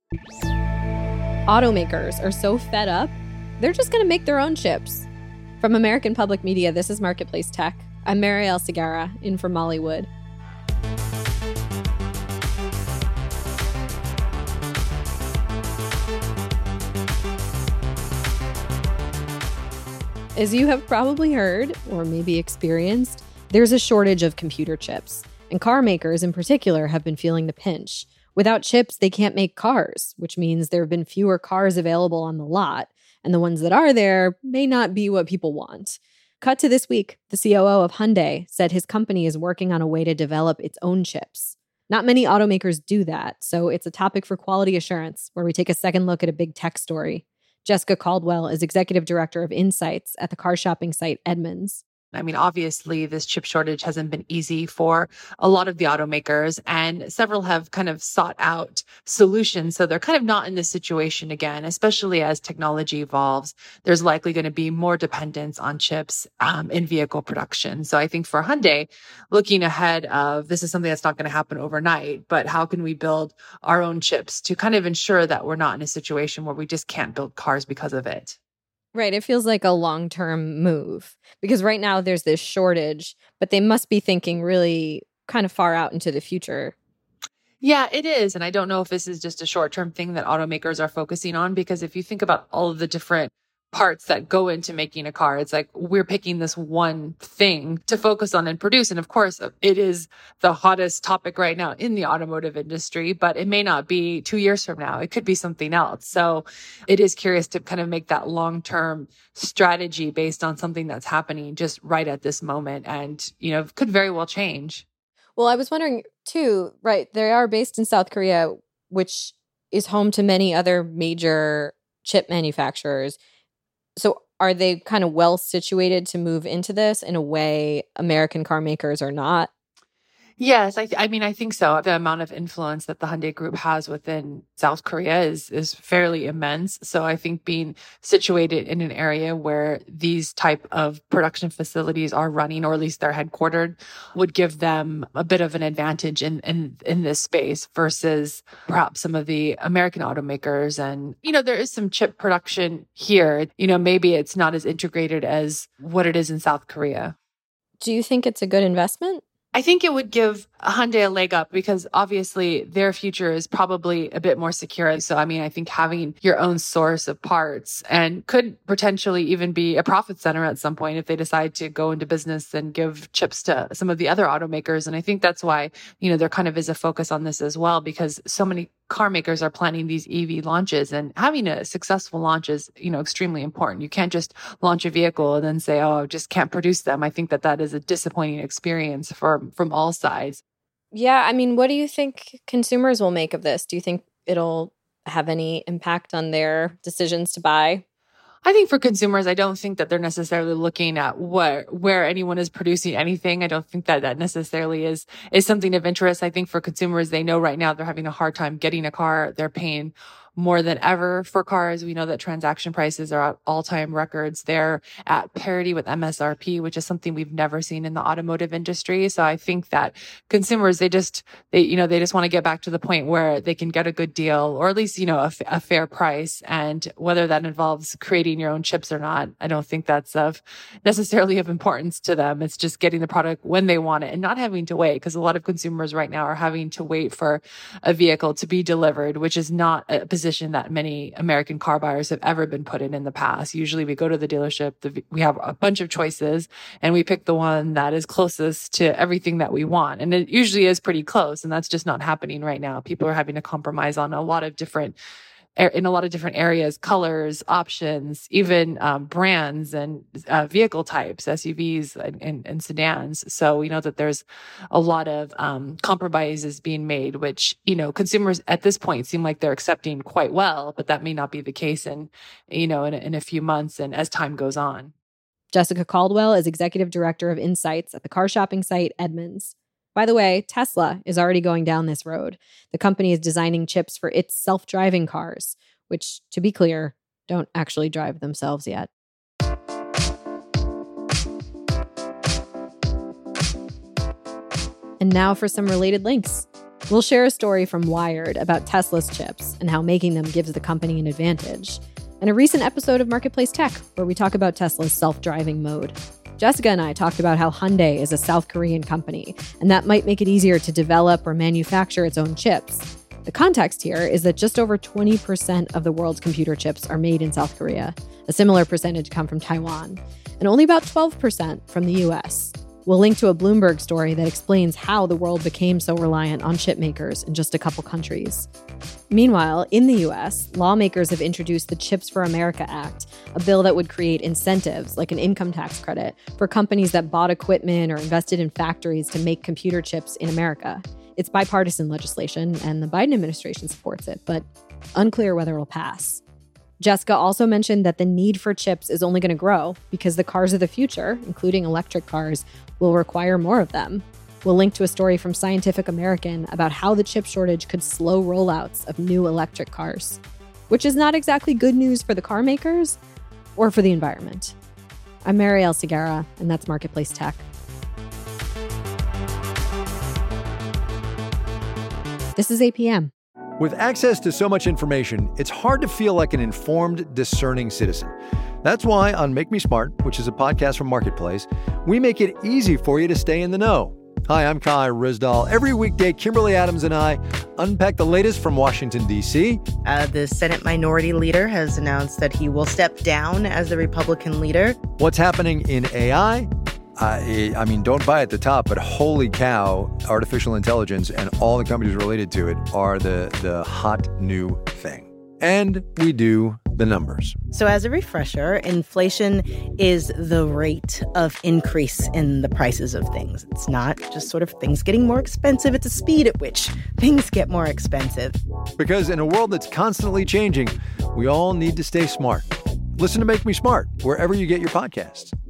Automakers are so fed up, they're just going to make their own chips. From American Public Media, this is Marketplace Tech. I'm Marielle Segarra, in for Molly Wood. As you have probably heard, or maybe experienced, there's a shortage of computer chips. And car makers in particular have been feeling the pinch. Without chips, they can't make cars, which means there have been fewer cars available on the lot. And the ones that are there may not be what people want. Cut to this week, the COO of Hyundai said his company is working on a way to develop its own chips. Not many automakers do that, so it's a topic for Quality Assurance, where we take a second look at a big tech story. Jessica Caldwell is Executive Director of Insights at the car shopping site Edmunds. I mean, obviously, this chip shortage hasn't been easy for a lot of the automakers, and several have kind of sought out solutions. So they're kind of not in this situation again, especially as technology evolves. There's likely going to be more dependence on chips in vehicle production. So I think for Hyundai, looking ahead of this is something that's not going to happen overnight, but how can we build our own chips to kind of ensure that we're not in a situation where we just can't build cars because of it? Right. It feels like a long-term move because right now there's this shortage, but they must be thinking really kind of far out into the future. Yeah, it is. And I don't know if this is just a short-term thing that automakers are focusing on, because if you think about all of the different parts that go into making a car, it's like we're picking this one thing to focus on and produce. And of course, it is the hottest topic right now in the automotive industry, but it may not be 2 years from now. It could be something else. So it is curious to kind of make that long-term strategy based on something that's happening just right at this moment and, could very well change. Well, I was wondering too, right, they are based in South Korea, which is home to many other major chip manufacturers. So are they kind of well situated to move into this in a way American car makers are not? Yes, I mean, I think so. The amount of influence that the Hyundai Group has within South Korea is fairly immense. So I think being situated in an area where these type of production facilities are running, or at least they're headquartered, would give them a bit of an advantage in this space versus perhaps some of the American automakers. And, there is some chip production here. Maybe it's not as integrated as what it is in South Korea. Do you think it's a good investment? I think it would give Hyundai a leg up because obviously their future is probably a bit more secure. So, I think having your own source of parts and could potentially even be a profit center at some point if they decide to go into business and give chips to some of the other automakers. And I think that's why, there kind of is a focus on this as well, because so many car makers are planning these EV launches, and having a successful launch is, extremely important. You can't just launch a vehicle and then say, oh, I just can't produce them. I think that is a disappointing experience from all sides. Yeah. What do you think consumers will make of this? Do you think it'll have any impact on their decisions to buy? I think for consumers, I don't think that they're necessarily looking at where anyone is producing anything. I don't think that necessarily is something of interest. I think for consumers, they know right now they're having a hard time getting a car. They're paying more than ever for cars. We know that transaction prices are at all-time records. They're at parity with MSRP, which is something we've never seen in the automotive industry. So I think that consumers, they just want to get back to the point where they can get a good deal, or at least, a fair price. And whether that involves creating your own chips or not, I don't think that's necessarily of importance to them. It's just getting the product when they want it and not having to wait, because a lot of consumers right now are having to wait for a vehicle to be delivered, which is not a position that many American car buyers have ever been put in the past. Usually we go to the dealership, we have a bunch of choices, and we pick the one that is closest to everything that we want. And it usually is pretty close, and that's just not happening right now. People are having to compromise on in a lot of different areas, colors, options, even brands and vehicle types, SUVs and sedans. So we know that there's a lot of compromises being made, which, consumers at this point seem like they're accepting quite well, but that may not be the case in a few months and as time goes on. Jessica Caldwell is Executive Director of Insights at the car shopping site Edmunds. By the way, Tesla is already going down this road. The company is designing chips for its self-driving cars, which, to be clear, don't actually drive themselves yet. And now for some related links. We'll share a story from Wired about Tesla's chips and how making them gives the company an advantage, and a recent episode of Marketplace Tech where we talk about Tesla's self-driving mode. Jessica and I talked about how Hyundai is a South Korean company, and that might make it easier to develop or manufacture its own chips. The context here is that just over 20% of the world's computer chips are made in South Korea. A similar percentage come from Taiwan, and only about 12% from the US. We'll link to a Bloomberg story that explains how the world became so reliant on chip makers in just a couple countries. Meanwhile, in the US, lawmakers have introduced the Chips for America Act, a bill that would create incentives, like an income tax credit, for companies that bought equipment or invested in factories to make computer chips in America. It's bipartisan legislation, and the Biden administration supports it, but unclear whether it'll pass. Jessica also mentioned that the need for chips is only going to grow because the cars of the future, including electric cars, will require more of them. We'll link to a story from Scientific American about how the chip shortage could slow rollouts of new electric cars, which is not exactly good news for the car makers or for the environment. I'm Marielle Segarra, and that's Marketplace Tech. This is APM. With access to so much information, it's hard to feel like an informed, discerning citizen. That's why on Make Me Smart, which is a podcast from Marketplace, we make it easy for you to stay in the know. Hi, I'm Kai Ryssdal. Every weekday, Kimberly Adams and I unpack the latest from Washington, D.C. The Senate Minority Leader has announced that he will step down as the Republican leader. What's happening in AI? I mean, don't buy at the top, but holy cow, artificial intelligence and all the companies related to it are the hot new thing. And we do the numbers. So as a refresher, inflation is the rate of increase in the prices of things. It's not just sort of things getting more expensive. It's a speed at which things get more expensive. Because in a world that's constantly changing, we all need to stay smart. Listen to Make Me Smart wherever you get your podcasts.